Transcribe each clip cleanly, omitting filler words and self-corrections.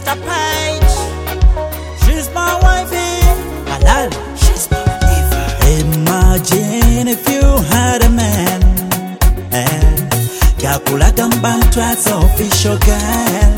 Mr. Page. She's my wifey. Halal. She's my giver. Imagine if you had a man. Yakulaga mbantu as official girl.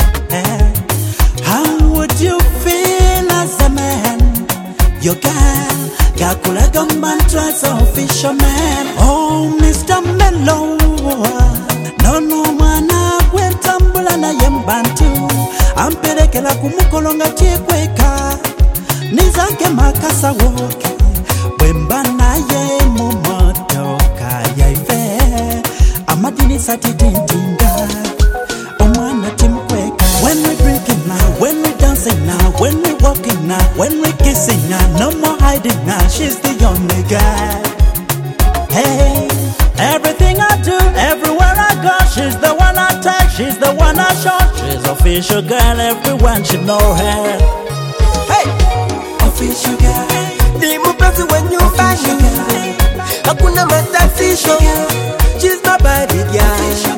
How would you feel as a man? Your girl. Yakulaga mbantu as official man. Oh, Mr. Mellow. No mwana gwentambula na yembantu. Ampelekela kumukolonga chikweka. Nizake makasa woke. Wemba na ye mumotoka yaife. Amadini satidinga. Omwana timkweka. When we drinking now, when we dancing now, when we walking now, when we kissing now, no more hiding now. She's the only girl. Hey, everything I do, everywhere I go, she's the one I take, she's the one I show. She's official girl, everyone should know her. Hey, official girl. Ni mupenzi when you fashion. Hakuna matatizo. She's my body girl. Official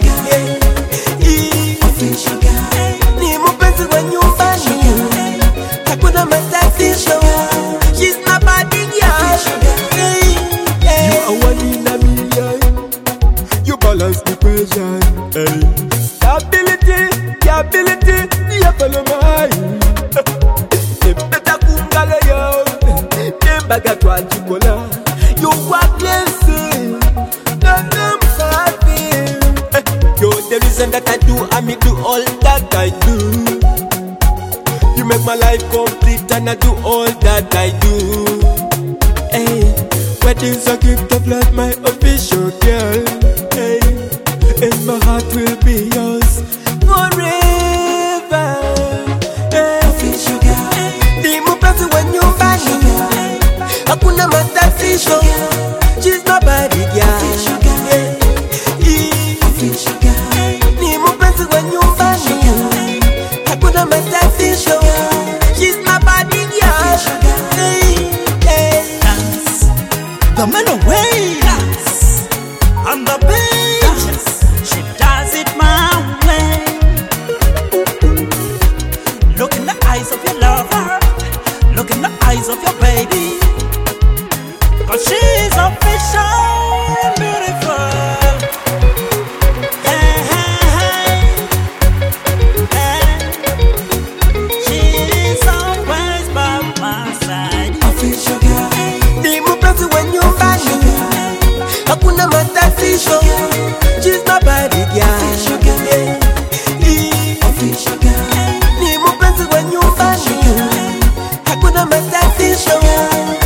girl. Ni mupenzi when you fashion. Hakuna matatizo. She's my body girl. You are one in a million. You balance the pressure. Stability, you follow mine. Better kungale yo. Baga twa chikola. You are blessing. I'm happy. You're the reason that I do, I me do all that I do. You make my life complete and I do all that I do. Hey, wedding's a gift of love, my official girl. Hey, and my heart will be yours forever. Hey, Official girl. ni mupenzi when you fashion. Hakuna matatizo. She's my body girl. Official girl. Official girl. Ni mupenzi when you fashion. Hakuna matatizo. She's my body girl. Dance. The men away. Dance. On the beach. She does it my way. Look in the eyes of your lover. Look in the eyes of your baby. 'Cause she's official and beautiful. Hey, hey, hey. Hey. She's always by my side. Official girl. Ni mupenzi when you fashion. Hakuna matatizo. She's my body girl. Official girl. Official girl. Ni mupenzi when you fashion. Hakuna matatizo.